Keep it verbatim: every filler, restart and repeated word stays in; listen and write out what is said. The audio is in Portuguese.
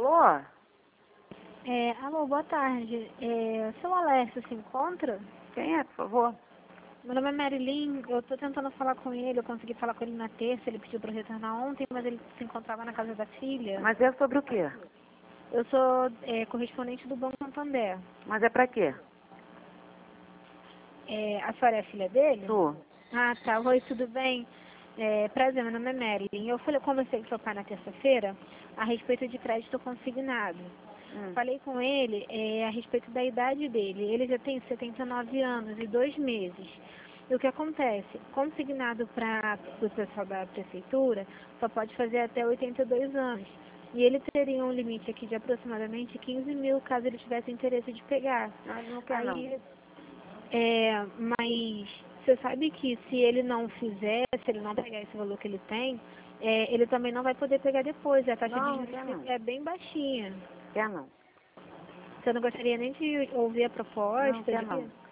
Alô? É, alô, boa tarde. É, o seu Alessio se encontra? Quem é, por favor? Meu nome é Marilyn, eu estou tentando falar com ele, eu consegui falar com ele na terça, ele pediu para retornar ontem, mas ele se encontrava na casa da filha. Mas é sobre o quê? Eu sou é, correspondente do Banco Santander. Mas é pra quê? É, a senhora é a filha dele? Tu? Ah, tá. Oi, tudo bem? É, prazer, meu nome é Marilyn. Eu falei, conversei com seu pai na terça-feira a respeito de crédito consignado. Hum. Falei com ele é, a respeito da idade dele. Ele já tem setenta e nove anos e dois meses. E o que acontece? Consignado para o pessoal da prefeitura, só pode fazer até oitenta e dois anos. E ele teria um limite aqui de aproximadamente quinze mil, caso ele tivesse interesse de pegar. Ah, não quer não. Aí, é, mas você sabe que se ele não fizer, se ele não pegar esse valor que ele tem, é, ele também não vai poder pegar depois. A taxa Não, de não quer juros não. é bem baixinha. Quer não. Você não gostaria nem de ouvir a Não proposta? quer De... não.